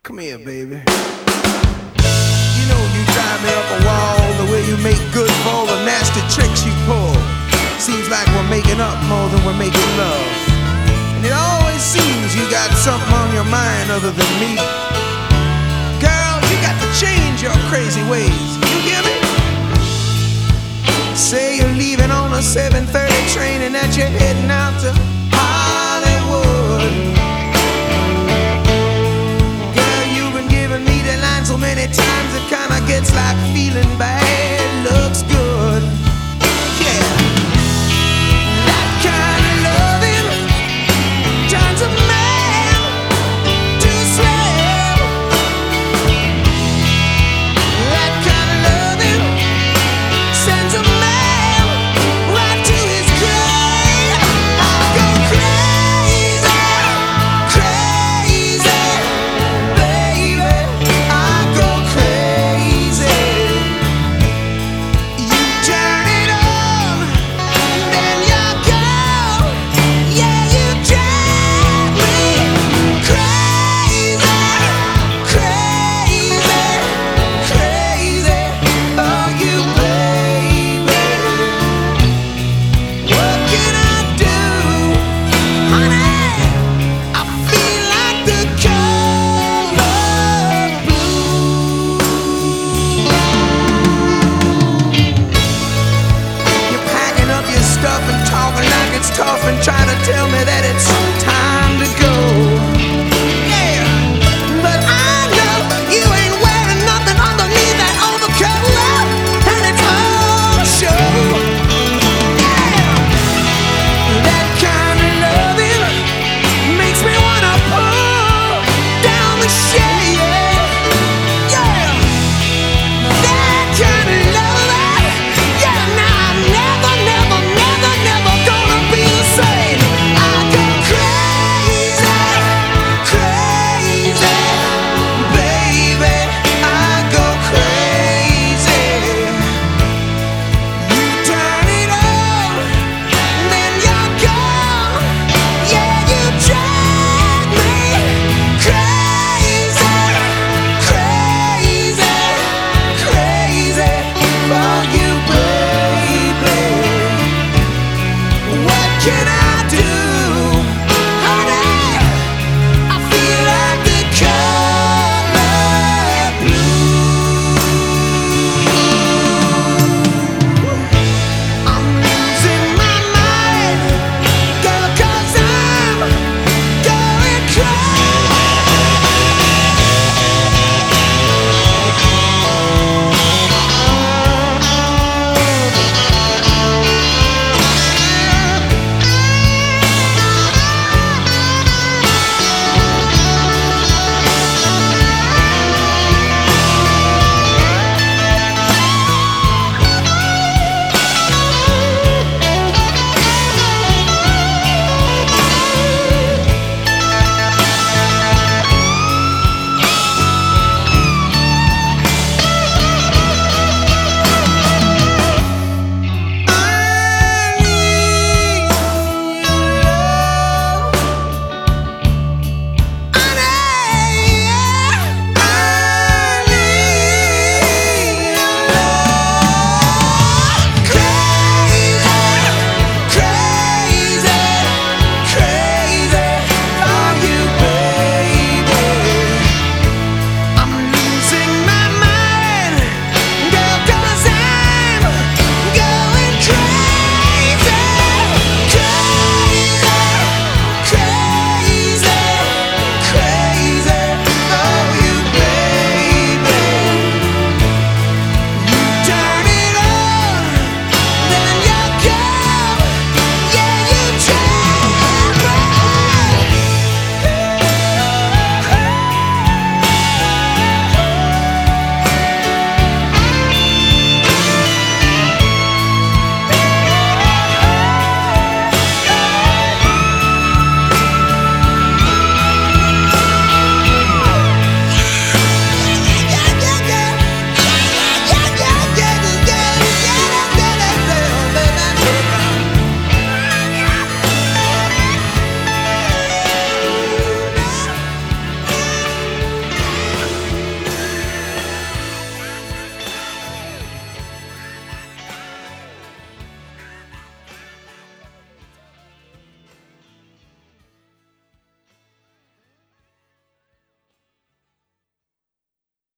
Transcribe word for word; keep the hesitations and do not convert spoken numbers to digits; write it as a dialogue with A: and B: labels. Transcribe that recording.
A: Come here, baby. You know you drive me up a wall, the way you make good for all the nasty tricks you pull. Seems like we're making up more than we're making love. And it always seems you got something on your mind other than me. Girl, you got to change your crazy ways. You hear me? Say you're leaving on a seven thirty train and that you're heading out to